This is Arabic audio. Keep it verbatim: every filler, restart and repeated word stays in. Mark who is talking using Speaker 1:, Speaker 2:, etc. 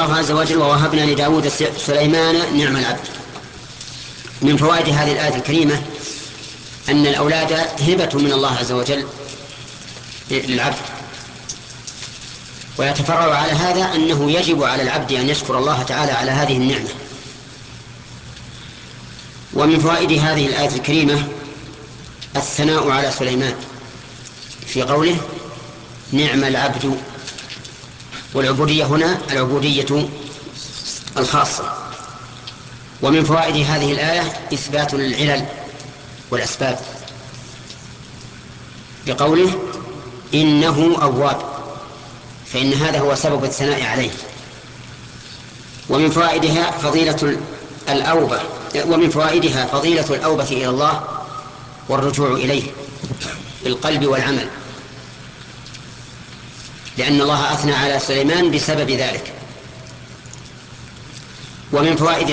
Speaker 1: الله عز وجل: ووهبنا لداود سليمان نعم العبد. من فوائد هذه الآية الكريمة أن الأولاد هبة من الله عز وجل للعبد، ويتفرع على هذا أنه يجب على العبد أن يشكر الله تعالى على هذه النعمة. ومن فوائد هذه الآية الكريمة الثناء على سليمان في قوله: نعم العبد. والعبودية هنا العبودية الخاصة. ومن فوائد هذه الآية إثبات العلل والأسباب بقوله: إنه أواب، فإن هذا هو سبب الثناء عليه. ومن فوائدها فضيلة الأوبة ومن فوائدها فضيلة الأوبة إلى الله والرجوع إليه بالقلب والعمل، لأن الله أثنى على سليمان بسبب ذلك. ومن فوائد